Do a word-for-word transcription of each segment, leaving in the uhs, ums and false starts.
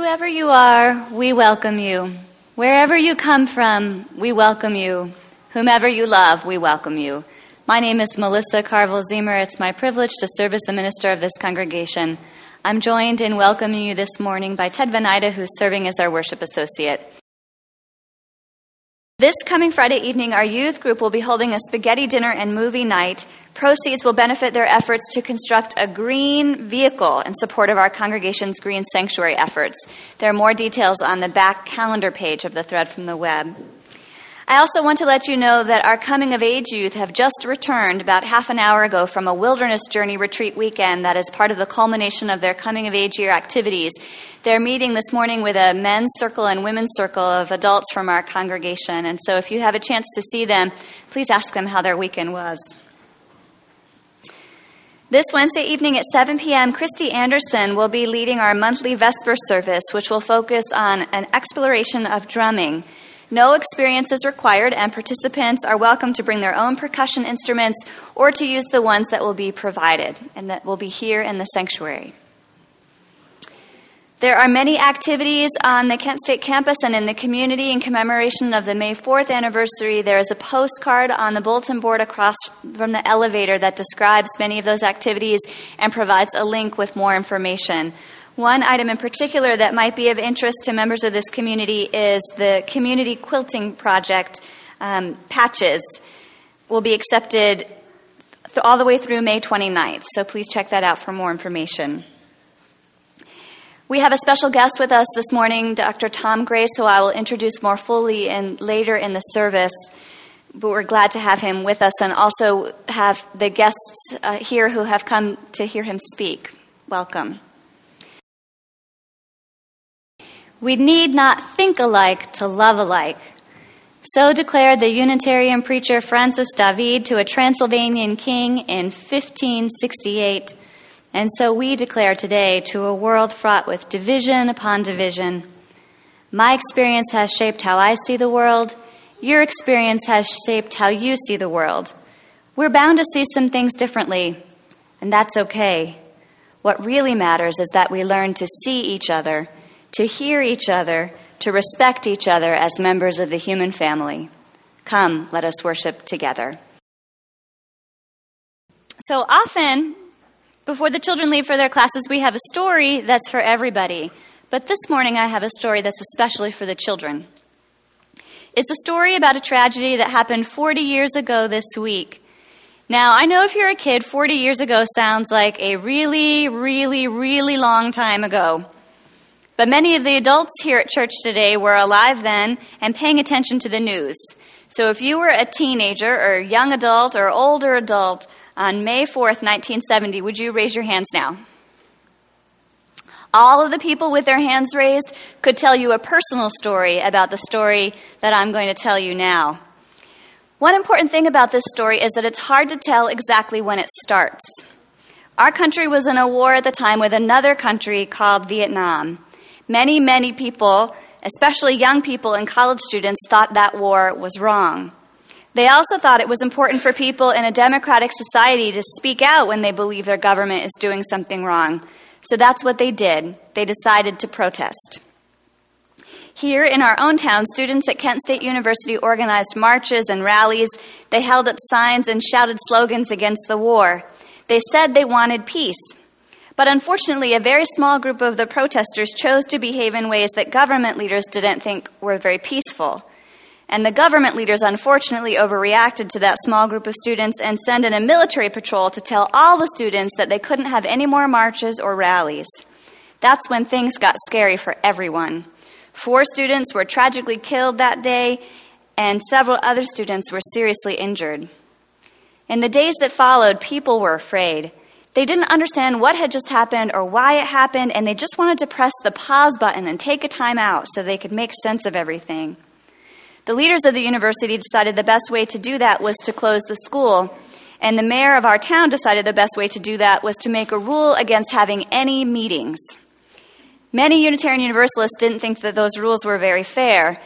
Whoever you are, we welcome you. Wherever you come from, we welcome you. Whomever you love, we welcome you. My name is Melissa Carville-Ziemer. It's my privilege to serve as the minister of this congregation. I'm joined in welcoming you this morning by Ted Venida, who's serving as our worship associate. This coming Friday evening, our youth group will be holding a spaghetti dinner and movie night. Proceeds will benefit their efforts to construct a green vehicle in support of our congregation's green sanctuary efforts. There are more details on the back calendar page of the thread from the web. I also want to let you know that our Coming of Age youth have just returned about half an hour ago from a wilderness journey retreat weekend that is part of the culmination of their Coming of Age year activities. They're meeting this morning with a men's circle and women's circle of adults from our congregation. And so if you have a chance to see them, please ask them how their weekend was. This Wednesday evening at seven p.m., Christy Anderson will be leading our monthly Vesper service, which will focus on an exploration of drumming. No experience is required, and participants are welcome to bring their own percussion instruments or to use the ones that will be provided and that will be here in the sanctuary. There are many activities on the Kent State campus and in the community in commemoration of the May fourth anniversary. There is a postcard on the bulletin board across from the elevator that describes many of those activities and provides a link with more information. One item in particular that might be of interest to members of this community is the Community Quilting Project um, patches will be accepted th- all the way through May twenty-ninth, so please check that out for more information. We have a special guest with us this morning, Doctor Tom Grace, who I will introduce more fully in, later in the service, but we're glad to have him with us and also have the guests uh, here who have come to hear him speak. Welcome. We need not think alike to love alike. So declared the Unitarian preacher Francis David to a Transylvanian king in fifteen sixty-eight. And so we declare today to a world fraught with division upon division. My experience has shaped how I see the world. Your experience has shaped how you see the world. We're bound to see some things differently, and that's okay. What really matters is that we learn to see each other, to hear each other, to respect each other as members of the human family. Come, let us worship together. So often, before the children leave for their classes, we have a story that's for everybody. But this morning I have a story that's especially for the children. It's a story about a tragedy that happened forty years ago this week. Now, I know if you're a kid, forty years ago sounds like a really, really, really long time ago. But many of the adults here at church today were alive then and paying attention to the news. So if you were a teenager or young adult or older adult on May fourth, nineteen seventy, would you raise your hands now? All of the people with their hands raised could tell you a personal story about the story that I'm going to tell you now. One important thing about this story is that it's hard to tell exactly when it starts. Our country was in a war at the time with another country called Vietnam. Many, many people, especially young people and college students, thought that war was wrong. They also thought it was important for people in a democratic society to speak out when they believe their government is doing something wrong. So that's what they did. They decided to protest. Here in our own town, students at Kent State University organized marches and rallies. They held up signs and shouted slogans against the war. They said they wanted peace. But unfortunately, a very small group of the protesters chose to behave in ways that government leaders didn't think were very peaceful. And the government leaders unfortunately overreacted to that small group of students and sent in a military patrol to tell all the students that they couldn't have any more marches or rallies. That's when things got scary for everyone. Four students were tragically killed that day, and several other students were seriously injured. In the days that followed, people were afraid. They didn't understand what had just happened or why it happened, and they just wanted to press the pause button and take a time out so they could make sense of everything. The leaders of the university decided the best way to do that was to close the school, and the mayor of our town decided the best way to do that was to make a rule against having any meetings. Many Unitarian Universalists didn't think that those rules were very fair.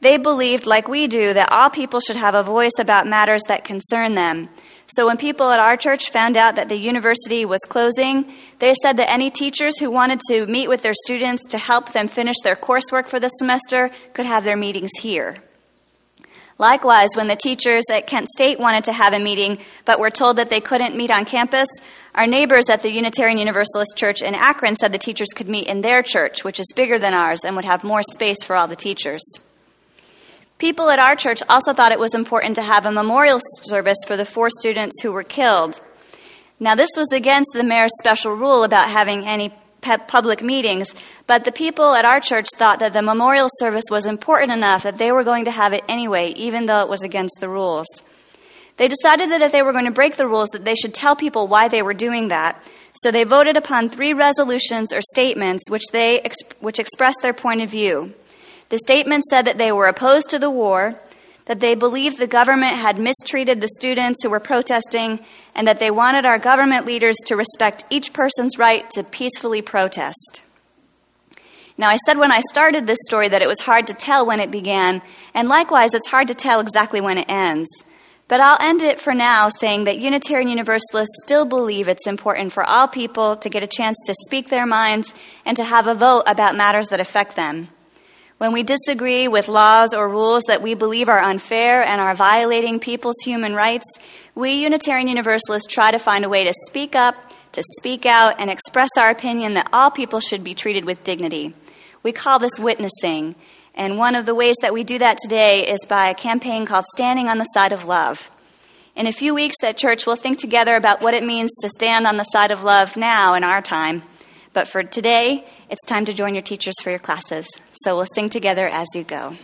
They believed, like we do, that all people should have a voice about matters that concern them. So when people at our church found out that the university was closing, they said that any teachers who wanted to meet with their students to help them finish their coursework for the semester could have their meetings here. Likewise, when the teachers at Kent State wanted to have a meeting but were told that they couldn't meet on campus, our neighbors at the Unitarian Universalist Church in Akron said the teachers could meet in their church, which is bigger than ours and would have more space for all the teachers. People at our church also thought it was important to have a memorial service for the four students who were killed. Now, this was against the mayor's special rule about having any public meetings, but the people at our church thought that the memorial service was important enough that they were going to have it anyway, even though it was against the rules. They decided that if they were going to break the rules, that they should tell people why they were doing that. So they voted upon three resolutions or statements which they which expressed their point of view. The statement said that they were opposed to the war, that they believed the government had mistreated the students who were protesting, and that they wanted our government leaders to respect each person's right to peacefully protest. Now, I said when I started this story that it was hard to tell when it began, and likewise, it's hard to tell exactly when it ends. But I'll end it for now saying that Unitarian Universalists still believe it's important for all people to get a chance to speak their minds and to have a vote about matters that affect them. When we disagree with laws or rules that we believe are unfair and are violating people's human rights, we Unitarian Universalists try to find a way to speak up, to speak out, and express our opinion that all people should be treated with dignity. We call this witnessing, and one of the ways that we do that today is by a campaign called Standing on the Side of Love. In a few weeks at church, we'll think together about what it means to stand on the side of love now in our time. But for today, it's time to join your teachers for your classes. So we'll sing together as you go.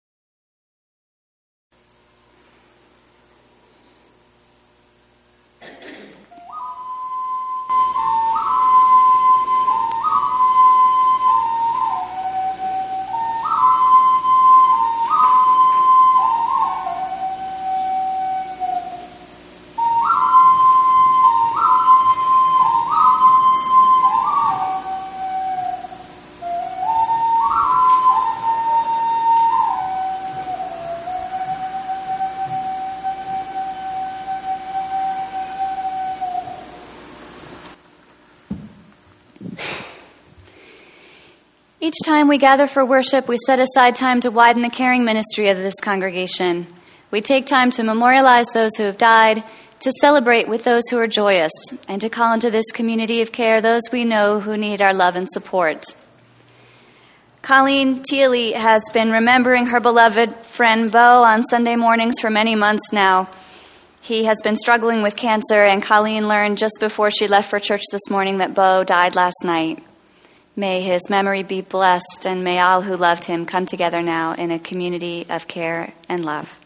Each time we gather for worship, we set aside time to widen the caring ministry of this congregation. We take time to memorialize those who have died, to celebrate with those who are joyous, and to call into this community of care those we know who need our love and support. Colleen Thiele has been remembering her beloved friend Bo on Sunday mornings for many months now. He has been struggling with cancer, and Colleen learned just before she left for church this morning that Bo died last night. May his memory be blessed, and may all who loved him come together now in a community of care and love.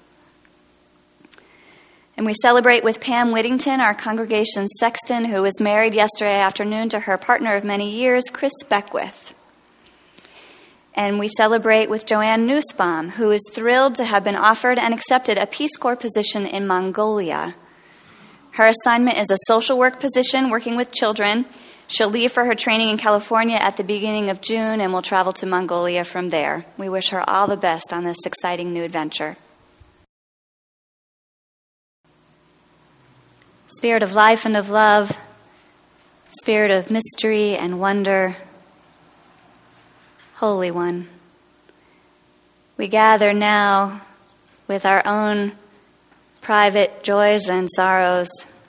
And we celebrate with Pam Whittington, our congregation's sexton, who was married yesterday afternoon to her partner of many years, Chris Beckwith. And we celebrate with Joanne Nussbaum, who is thrilled to have been offered and accepted a Peace Corps position in Mongolia. Her assignment is a social work position working with children. She'll leave for her training in California at the beginning of June and will travel to Mongolia from there. We wish her all the best on this exciting new adventure. Spirit of life and of love, Spirit of mystery and wonder, Holy One, we gather now with our own private joys and sorrows,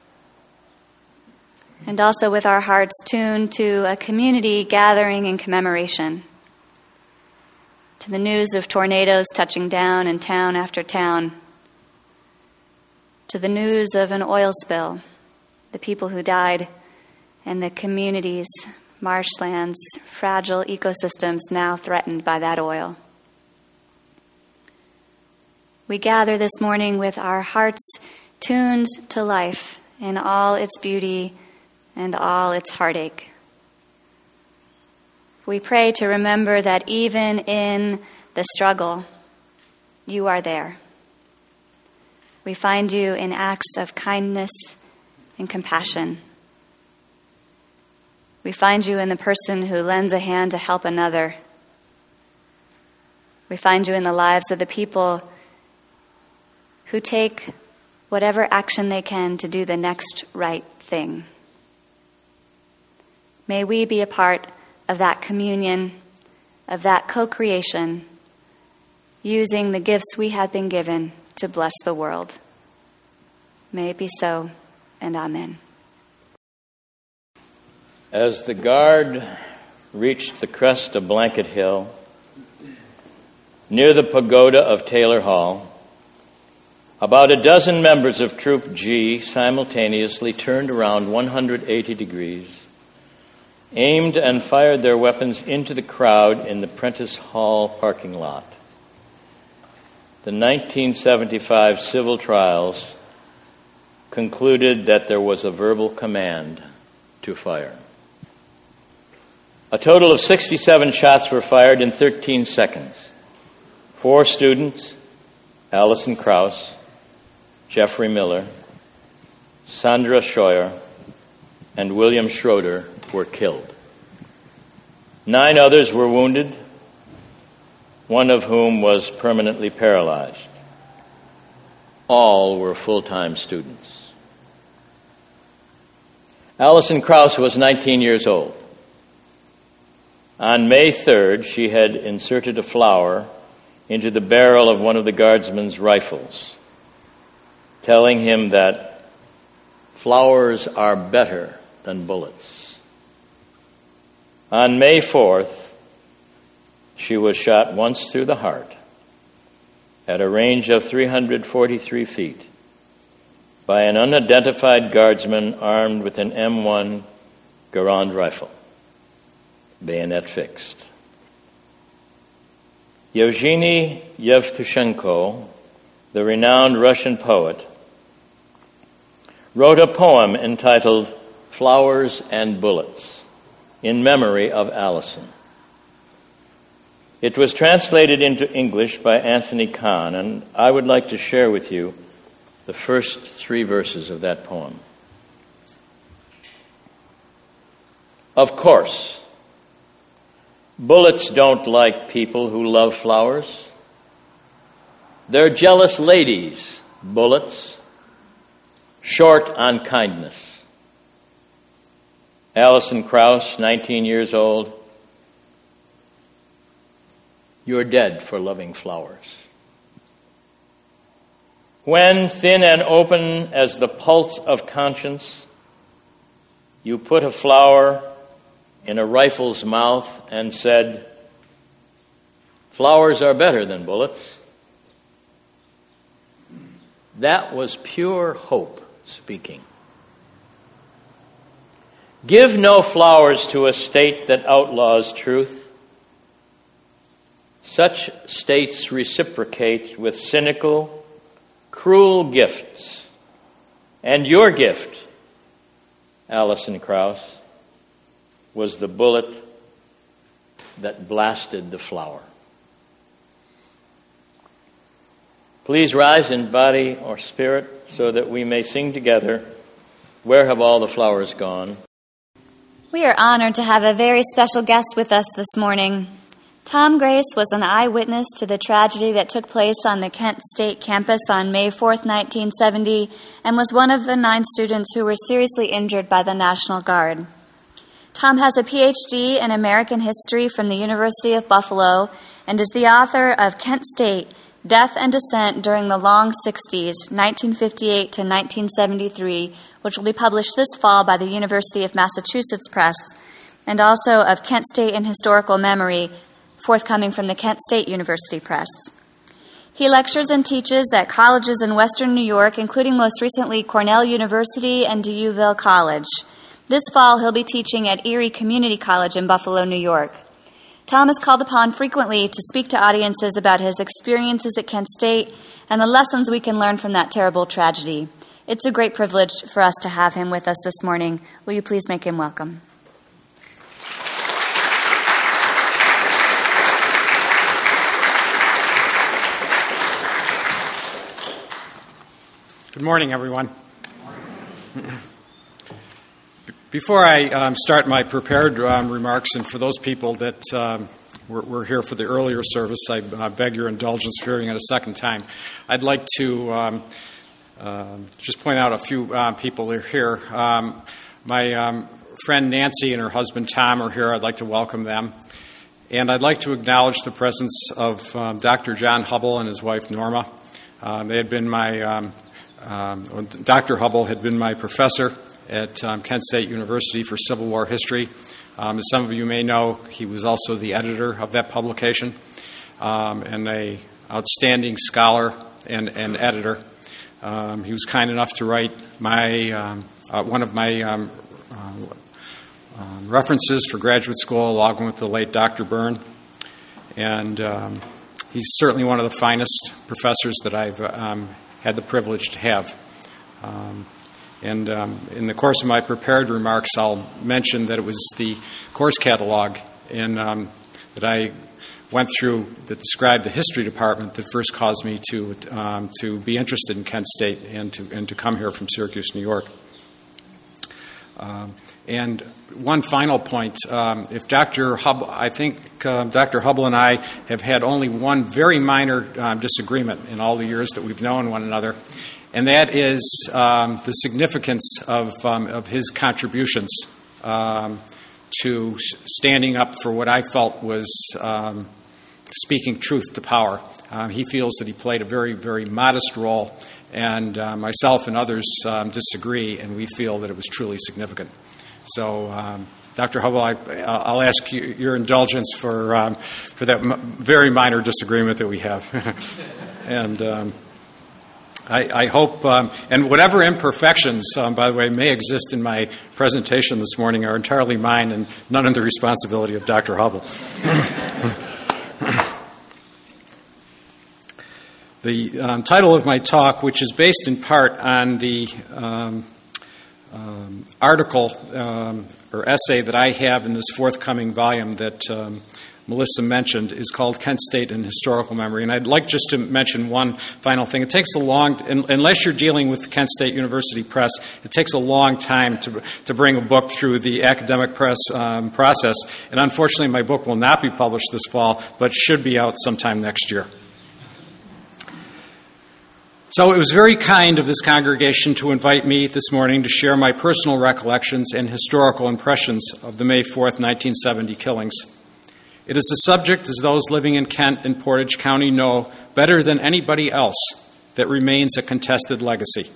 and also with our hearts tuned to a community gathering in commemoration, to the news of tornadoes touching down in town after town, to the news of an oil spill, the people who died, and the communities, marshlands, fragile ecosystems now threatened by that oil. We gather this morning with our hearts tuned to life in all its beauty and all its heartache. We pray to remember that even in the struggle, you are there. We find you in acts of kindness and compassion. We find you in the person who lends a hand to help another. We We find you in the lives of the people who take whatever action they can to do the next right thing. May we be a part of that communion, of that co-creation, using the gifts we have been given to bless the world. May it be so, and amen. As the guard reached the crest of Blanket Hill, near the pagoda of Taylor Hall, about a dozen members of Troop G simultaneously turned around one hundred eighty degrees, aimed and fired their weapons into the crowd in the Prentice Hall parking lot. The nineteen seventy-five civil trials concluded that there was a verbal command to fire. A total of sixty-seven shots were fired in thirteen seconds. Four students, Alison Krauss, Jeffrey Miller, Sandra Scheuer, and William Schroeder, were killed. Nine others were wounded, one of whom was permanently paralyzed. All were full-time students. Alison Krauss was nineteen years old. On May third, she had inserted a flower into the barrel of one of the guardsman's rifles, telling him that flowers are better than bullets. On May fourth, she was shot once through the heart at a range of three hundred forty-three feet by an unidentified guardsman armed with an M one Garand rifle, bayonet fixed. Yevgeny Yevtushenko, the renowned Russian poet, wrote a poem entitled Flowers and Bullets in memory of Alison. It was translated into English by Anthony Kahn, and I would like to share with you the first three verses of that poem. Of course, bullets don't like people who love flowers. They're jealous ladies, bullets, short on kindness. Alison Krauss, nineteen years old, you're dead for loving flowers. When, thin and open as the pulse of conscience, you put a flower in a rifle's mouth and said, flowers are better than bullets, that was pure hope speaking. Give no flowers to a state that outlaws truth. Such states reciprocate with cynical, cruel gifts. And your gift, Alison Krauss, was the bullet that blasted the flower. Please rise in body or spirit so that we may sing together, Where Have All the Flowers Gone? We are honored to have a very special guest with us this morning. Tom Grace was an eyewitness to the tragedy that took place on the Kent State campus on May fourth, nineteen seventy, and was one of the nine students who were seriously injured by the National Guard. Tom has a P H D in American history from the University of Buffalo and is the author of Kent State, Death and Dissent During the Long Sixties, nineteen fifty-eight to nineteen seventy-three, which will be published this fall by the University of Massachusetts Press, and also of Kent State in Historical Memory, forthcoming from the Kent State University Press. He lectures and teaches at colleges in Western New York, including most recently Cornell University and DeUville College. This fall, he'll be teaching at Erie Community College in Buffalo, New York. Tom is called upon frequently to speak to audiences about his experiences at Kent State and the lessons we can learn from that terrible tragedy. It's a great privilege for us to have him with us this morning. Will you please make him welcome? Good morning, everyone. Before I um, start my prepared um, remarks, and for those people that um, we're, we're here for the earlier service. I uh, beg your indulgence for hearing it a second time. I'd like to um, uh, just point out a few uh, people who are here. Um, my um, friend Nancy and her husband Tom are here. I'd like to welcome them. And I'd like to acknowledge the presence of um, Doctor John Hubble and his wife Norma. Um, they had been my, um, um, Doctor Hubble had been my professor at um, Kent State University for Civil War history. Um, as some of you may know, he was also the editor of that publication um, and an outstanding scholar and, and editor. Um, he was kind enough to write my um, uh, one of my um, uh, um, references for graduate school, along with the late Doctor Byrne. And um, he's certainly one of the finest professors that I've um, had the privilege to have. Um, And um, in the course of my prepared remarks, I'll mention that it was the course catalog in, um, that I went through that described the history department that first caused me to um, to be interested in Kent State and to and to come here from Syracuse, New York. Um, and one final point: um, if Doctor Hubble, I think uh, Doctor Hubble and I have had only one very minor um, disagreement in all the years that we've known one another. And that is um, the significance of, um, of his contributions um, to standing up for what I felt was um, speaking truth to power. Um, he feels that he played a very, very modest role, and uh, myself and others um, disagree, and we feel that it was truly significant. So, um, Doctor Hubble, I, I'll ask you, your indulgence for um, for that m- very minor disagreement that we have, and. Um, I, I hope, um, and whatever imperfections, um, by the way, may exist in my presentation this morning are entirely mine and none of the responsibility of Doctor Hubble. The um, title of my talk, which is based in part on the um, um, article um, or essay that I have in this forthcoming volume that um, Melissa mentioned, is called Kent State and Historical Memory. And I'd like just to mention one final thing. It takes a long, unless you're dealing with Kent State University Press, it takes a long time to to bring a book through the academic press um, process. And unfortunately, my book will not be published this fall, but should be out sometime next year. So it was very kind of this congregation to invite me this morning to share my personal recollections and historical impressions of the May fourth, nineteen seventy killings. It is a subject, as those living in Kent and Portage County know better than anybody else, that remains a contested legacy.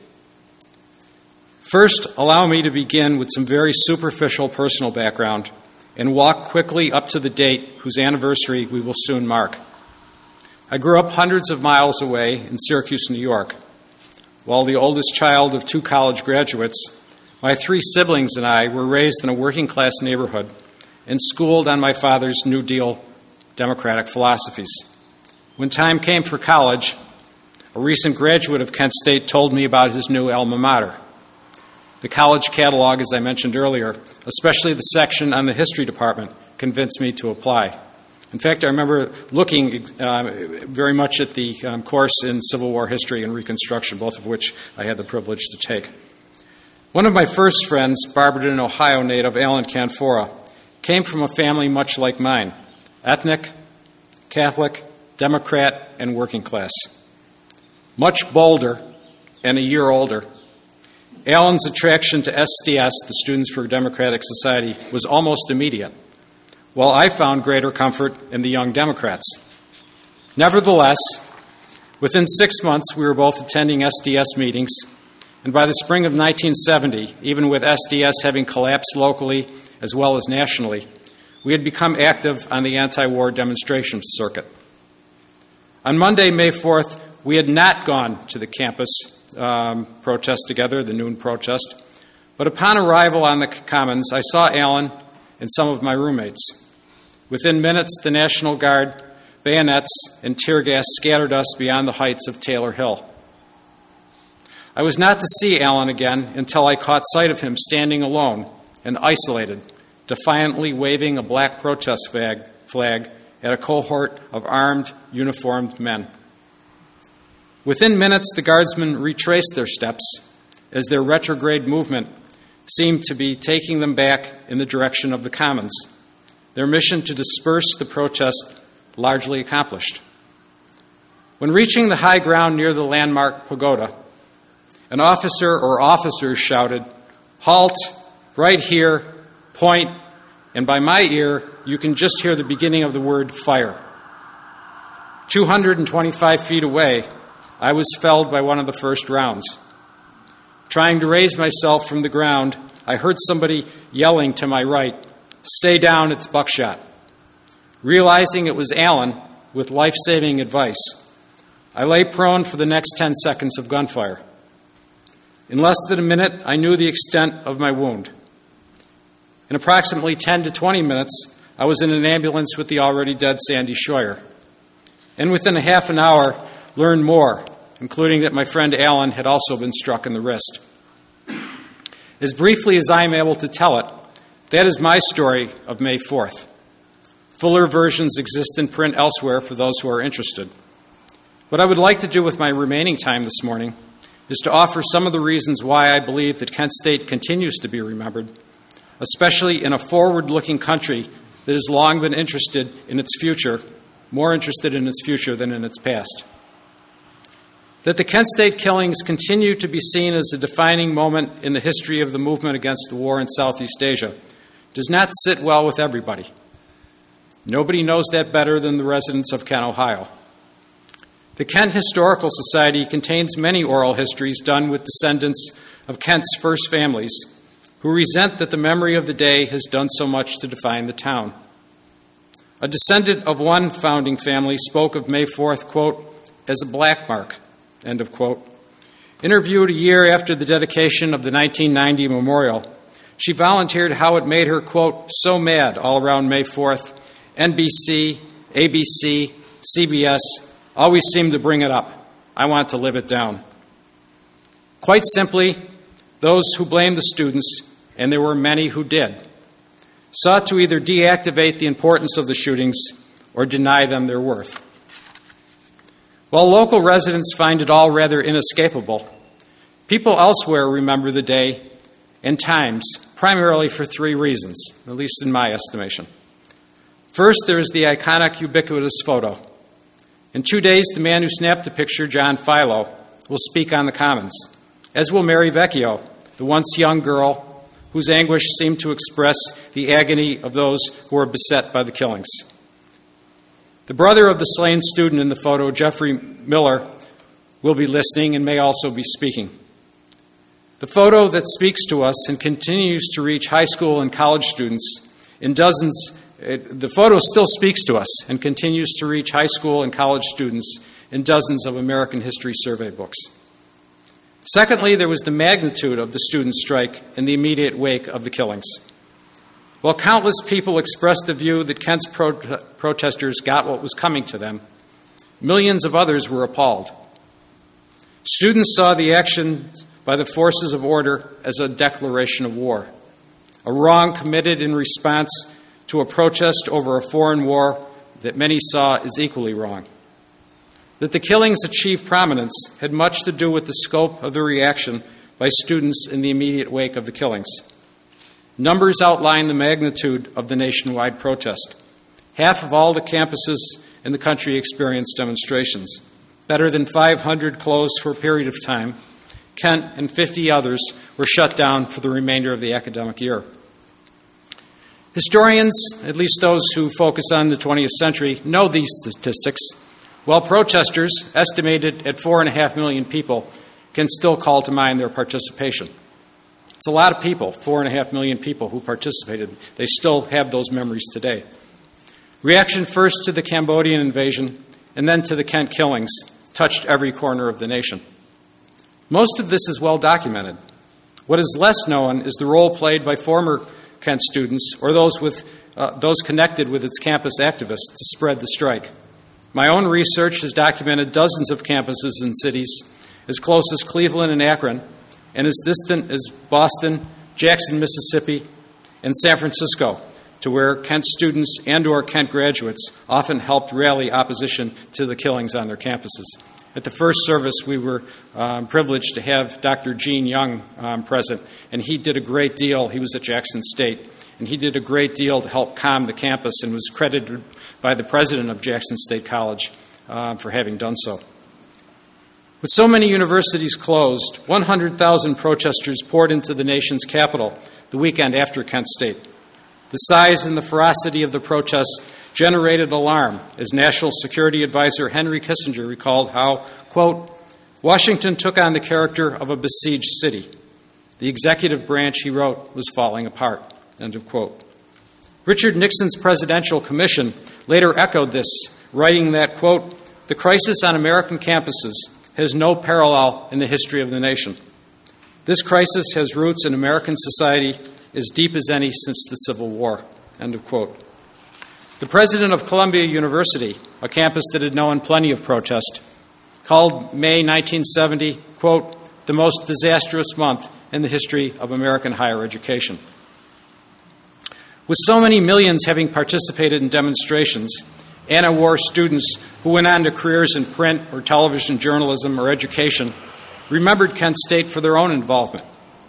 First, allow me to begin with some very superficial personal background and walk quickly up to the date whose anniversary we will soon mark. I grew up hundreds of miles away in Syracuse, New York. While the oldest child of two college graduates, my three siblings and I were raised in a working-class neighborhood and schooled on my father's New Deal democratic philosophies. When time came for college, a recent graduate of Kent State told me about his new alma mater. The college catalog, as I mentioned earlier, especially the section on the history department, convinced me to apply. In fact, I remember looking uh, very much at the um, course in Civil War history and Reconstruction, both of which I had the privilege to take. One of my first friends, Barberton, Ohio native Alan Canfora, came from a family much like mine, ethnic, Catholic, Democrat, and working class. Much bolder and a year older, Alan's attraction to S D S, the Students for Democratic Society, was almost immediate, while I found greater comfort in the Young Democrats. Nevertheless, within six months we were both attending S D S meetings, and by the spring of nineteen seventy, even with S D S having collapsed locally as well as nationally, we had become active on the anti-war demonstration circuit. On Monday, May fourth, we had not gone to the campus um, protest together, the noon protest, but upon arrival on the Commons, I saw Alan and some of my roommates. Within minutes, the National Guard, bayonets, and tear gas scattered us beyond the heights of Taylor Hill. I was not to see Alan again until I caught sight of him standing alone and isolated, defiantly waving a black protest flag, flag at a cohort of armed, uniformed men. Within minutes, the guardsmen retraced their steps as their retrograde movement seemed to be taking them back in the direction of the Commons. their mission to disperse the protest largely accomplished. When reaching the high ground near the landmark pagoda, an officer or officers shouted, "Halt, right here, point," and by my ear, you can just hear the beginning of the word fire. two hundred twenty-five feet away, I was felled by one of the first rounds. Trying to raise myself from the ground, I heard somebody yelling to my right, "Stay down, it's buckshot." Realizing it was Alan with life-saving advice, I lay prone for the next ten seconds of gunfire. In less than a minute, I knew the extent of my wound. In approximately ten to twenty minutes, I was in an ambulance with the already dead Sandy Scheuer. And within a half an hour, learned more, including that my friend Alan had also been struck in the wrist. As briefly as I am able to tell it, that is my story of May fourth. Fuller versions exist in print elsewhere for those who are interested. What I would like to do with my remaining time this morning is to offer some of the reasons why I believe that Kent State continues to be remembered, especially in a forward-looking country that has long been interested in its future, more interested in its future than in its past. That the Kent State killings continue to be seen as a defining moment in the history of the movement against the war in Southeast Asia does not sit well with everybody. Nobody knows that better than the residents of Kent, Ohio. The Kent Historical Society contains many oral histories done with descendants of Kent's first families who resent that the memory of the day has done so much to define the town. A descendant of one founding family spoke of May fourth, quote, as a black mark, end of quote. Interviewed a year after the dedication of the nineteen ninety memorial, she volunteered how it made her, quote, so mad all around May fourth. N B C, A B C, C B S always seemed to bring it up. I want to live it down. Quite simply, those who blamed the students, and there were many who did, sought to either deactivate the importance of the shootings or deny them their worth. While local residents find it all rather inescapable, people elsewhere remember the day and times primarily for three reasons, at least in my estimation. First, there is the iconic ubiquitous photo. In two days, the man who snapped the picture, John Philo, will speak on the Commons, as will Mary Vecchio, the once young girl whose anguish seemed to express the agony of those who were beset by the killings. The brother of the slain student in the photo, Jeffrey Miller, will be listening and may also be speaking. The photo that speaks to us and continues to reach high school and college students in dozens It, the photo still speaks to us and continues to reach high school and college students in dozens of American history survey books. Secondly, there was the magnitude of the student strike in the immediate wake of the killings. While countless people expressed the view that Kent's pro- protesters got what was coming to them, millions of others were appalled. Students saw the actions by the forces of order as a declaration of war, a wrong committed in response to a protest over a foreign war that many saw as equally wrong. That the killings achieved prominence had much to do with the scope of the reaction by students in the immediate wake of the killings. Numbers outline the magnitude of the nationwide protest. Half of all the campuses in the country experienced demonstrations. Better than five hundred closed for a period of time. Kent and fifty others were shut down for the remainder of the academic year. Historians, at least those who focus on the twentieth century, know these statistics, while protesters, estimated at four and a half million people, can still call to mind their participation. It's a lot of people, four and a half million people who participated. They still have those memories today. Reaction first to the Cambodian invasion and then to the Kent killings touched every corner of the nation. Most of this is well documented. What is less known is the role played by former Kent students or those with uh, those connected with its campus activists to spread the strike. My own research has documented dozens of campuses in cities as close as Cleveland and Akron and as distant as Boston, Jackson, Mississippi, and San Francisco, to where Kent students and or Kent graduates often helped rally opposition to the killings on their campuses. At the first service, we were um, privileged to have Doctor Gene Young um, present, and he did a great deal. He was at Jackson State, and he did a great deal to help calm the campus and was credited by the president of Jackson State College uh, for having done so. With so many universities closed, one hundred thousand protesters poured into the nation's capital the weekend after Kent State. The size and the ferocity of the protests generated alarm, as National Security Advisor Henry Kissinger recalled how, quote, Washington took on the character of a besieged city. The executive branch, he wrote, was falling apart, end of quote. Richard Nixon's presidential commission later echoed this, writing that, quote, the crisis on American campuses has no parallel in the history of the nation. This crisis has roots in American society as deep as any since the Civil War, end of quote. The president of Columbia University, a campus that had known plenty of protest, called May nineteen seventy, quote, the most disastrous month in the history of American higher education. With so many millions having participated in demonstrations, anti-war students who went on to careers in print or television journalism or education remembered Kent State for their own involvement.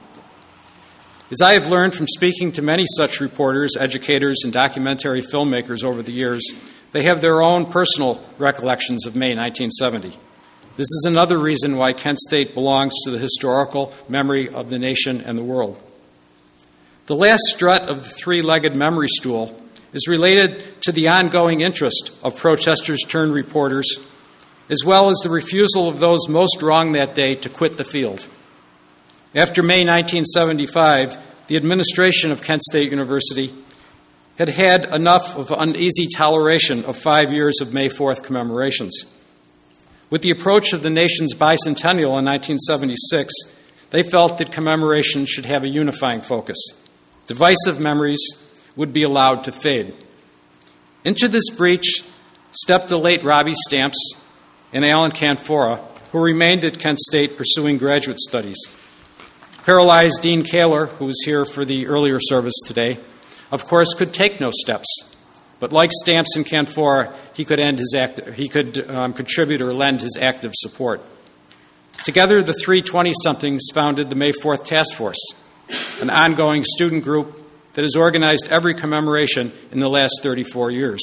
As I have learned from speaking to many such reporters, educators, and documentary filmmakers over the years, they have their own personal recollections of May nineteen seventy. This is another reason why Kent State belongs to the historical memory of the nation and the world. The last strut of the three-legged memory stool is related to the ongoing interest of protesters turned reporters, as well as the refusal of those most wronged that day to quit the field. After May nineteen seventy-five, the administration of Kent State University had had enough of uneasy toleration of five years of May fourth commemorations. With the approach of the nation's bicentennial in nineteen seventy-six, they felt that commemoration should have a unifying focus. Divisive memories would be allowed to fade. Into this breach stepped the late Robbie Stamps and Alan Canfora, who remained at Kent State pursuing graduate studies. Paralyzed Dean Kaler, who was here for the earlier service today, of course, could take no steps. But like Stamps and Canfora, he could end his act, he could um, contribute or lend his active support. Together, the three twenty-somethings founded the May fourth Task Force, an ongoing student group that has organized every commemoration in the last thirty-four years.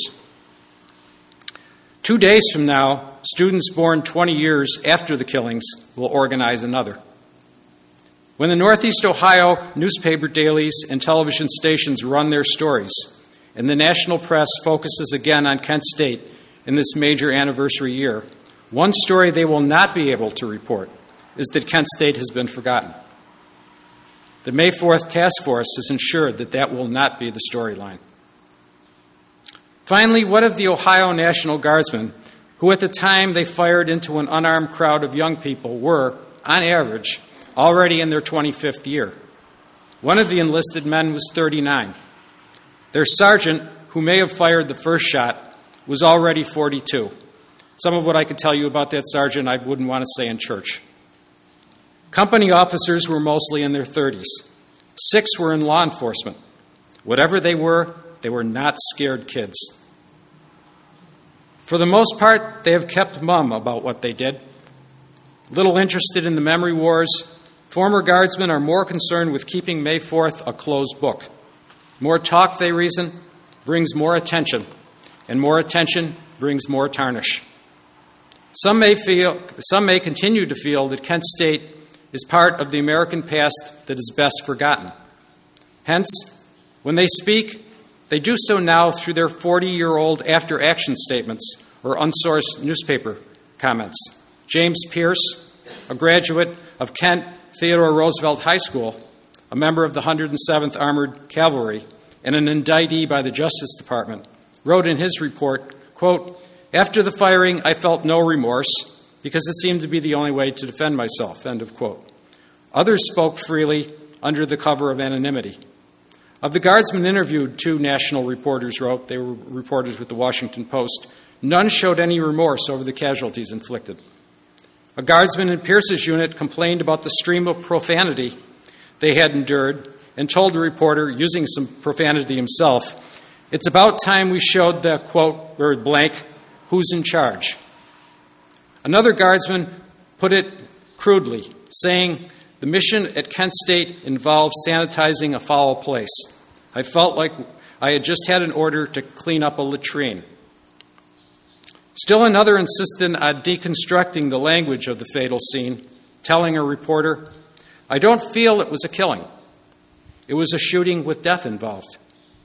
Two days from now, students born twenty years after the killings will organize another. When the Northeast Ohio newspaper dailies and television stations run their stories, and the national press focuses again on Kent State in this major anniversary year, one story they will not be able to report is that Kent State has been forgotten. The May fourth Task Force has ensured that that will not be the storyline. Finally, what of the Ohio National Guardsmen, who at the time they fired into an unarmed crowd of young people were, on average, already in their twenty-fifth year? One of the enlisted men was thirty-nine. Their sergeant, who may have fired the first shot, was already forty-two. Some of what I could tell you about that sergeant I wouldn't want to say in church. Company officers were mostly in their thirties. Six were in law enforcement. Whatever they were, they were not scared kids. For the most part, they have kept mum about what they did. Little interested in the memory wars, former guardsmen are more concerned with keeping May fourth a closed book. More talk, they reason, brings more attention, and more attention brings more tarnish. Some may feel, some may continue to feel that Kent State is part of the American past that is best forgotten. Hence, when they speak, they do so now through their forty-year-old after-action statements or unsourced newspaper comments. James Pierce, a graduate of Kent Theodore Roosevelt High School, a member of the one hundred seventh Armored Cavalry, and an indictee by the Justice Department, wrote in his report, quote, after the firing, I felt no remorse because it seemed to be the only way to defend myself, end of quote. Others spoke freely under the cover of anonymity. Of the guardsmen interviewed, two national reporters wrote, they were reporters with the Washington Post, none showed any remorse over the casualties inflicted. A guardsman in Pierce's unit complained about the stream of profanity they had endured and told the reporter, using some profanity himself, it's about time we showed the, quote, word blank, who's in charge. Another guardsman put it crudely, saying, the mission at Kent State involves sanitizing a foul place. I felt like I had just had an order to clean up a latrine. Still another insisted on deconstructing the language of the fatal scene, telling a reporter, "I don't feel it was a killing. It was a shooting with death involved."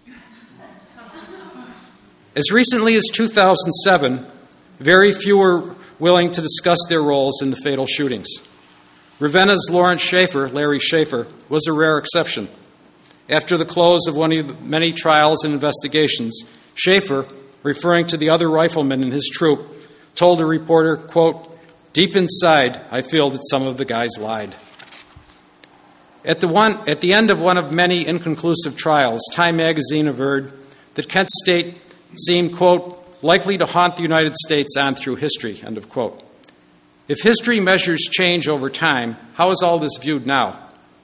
As recently as two thousand seven, very few were willing to discuss their roles in the fatal shootings. Ravenna's Lawrence Schaefer, Larry Schaefer, was a rare exception. After the close of one of the many trials and investigations, Schaefer, referring to the other riflemen in his troop, told a reporter, quote, "Deep inside, I feel that some of the guys lied." At the, one, at the end of one of many inconclusive trials, Time magazine averred that Kent State seemed, quote, "likely to haunt the United States on through history," end of quote. If history measures change over time, how is all this viewed now?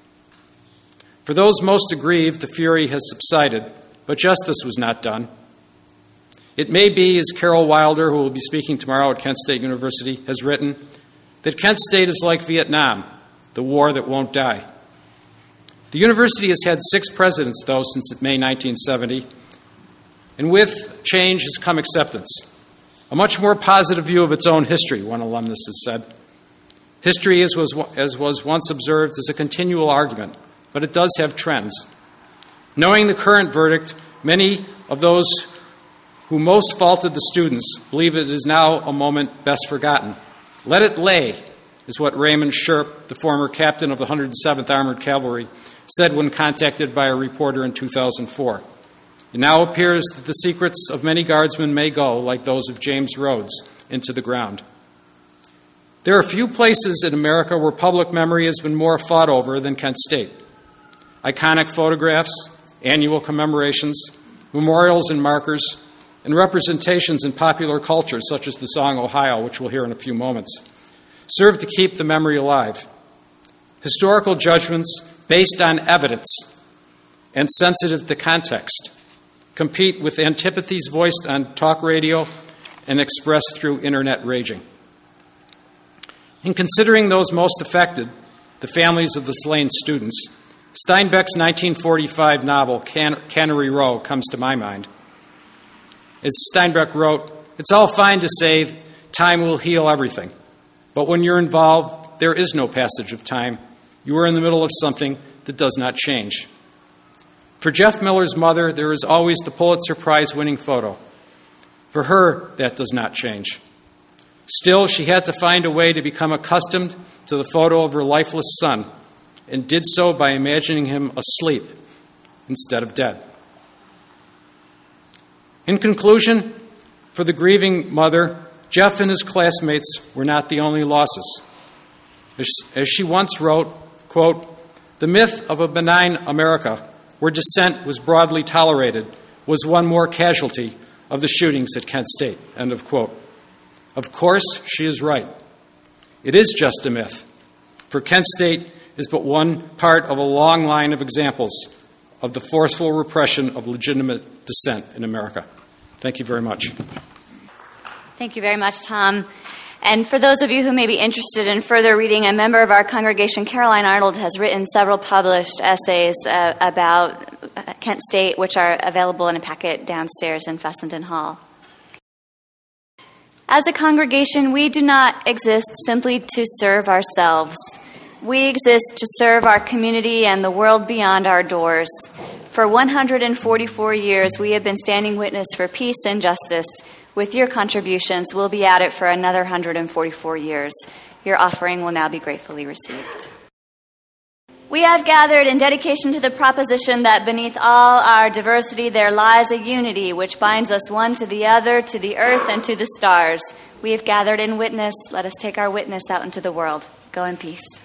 For those most aggrieved, the fury has subsided, but justice was not done. It may be, as Carol Wilder, who will be speaking tomorrow at Kent State University, has written, that Kent State is like Vietnam, the war that won't die. The university has had six presidents, though, since May nineteen seventy, and with change has come acceptance. A much more positive view of its own history, one alumnus has said. History, as was, as was once observed, is a continual argument, but it does have trends. Knowing the current verdict, many of those who most faulted the students believe it is now a moment best forgotten. Let it lay, is what Raymond Sherp, the former captain of the one hundred seventh Armored Cavalry, said when contacted by a reporter in two thousand four. It now appears that the secrets of many guardsmen may go, like those of James Rhodes, into the ground. There are few places in America where public memory has been more fought over than Kent State. Iconic photographs, annual commemorations, memorials and markers, and representations in popular culture, such as the song Ohio, which we'll hear in a few moments, serve to keep the memory alive. Historical judgments based on evidence and sensitive to context compete with antipathies voiced on talk radio and expressed through internet raging. In considering those most affected, the families of the slain students, Steinbeck's nineteen forty-five novel, Can- Cannery Row, comes to my mind. As Steinbeck wrote, "It's all fine to say time will heal everything, but when you're involved, there is no passage of time. You are in the middle of something that does not change." For Jeff Miller's mother, there is always the Pulitzer Prize-winning photo. For her, that does not change. Still, she had to find a way to become accustomed to the photo of her lifeless son, and did so by imagining him asleep instead of dead. In conclusion, for the grieving mother, Jeff and his classmates were not the only losses. As she once wrote, quote, "The myth of a benign America, where dissent was broadly tolerated, was one more casualty of the shootings at Kent State," end of quote. Of course, she is right. It is just a myth, for Kent State is but one part of a long line of examples of the forceful repression of legitimate dissent in America. Thank you very much. Thank you very much, Tom. And for those of you who may be interested in further reading, a member of our congregation, Caroline Arnold, has written several published essays uh, about Kent State, which are available in a packet downstairs in Fessenden Hall. As a congregation, we do not exist simply to serve ourselves. We exist to serve our community and the world beyond our doors. For one hundred forty-four years, we have been standing witness for peace and justice. With your contributions, we'll be at it for another one hundred forty-four years. Your offering will now be gratefully received. We have gathered in dedication to the proposition that beneath all our diversity there lies a unity which binds us one to the other, to the earth and to the stars. We have gathered in witness. Let us take our witness out into the world. Go in peace.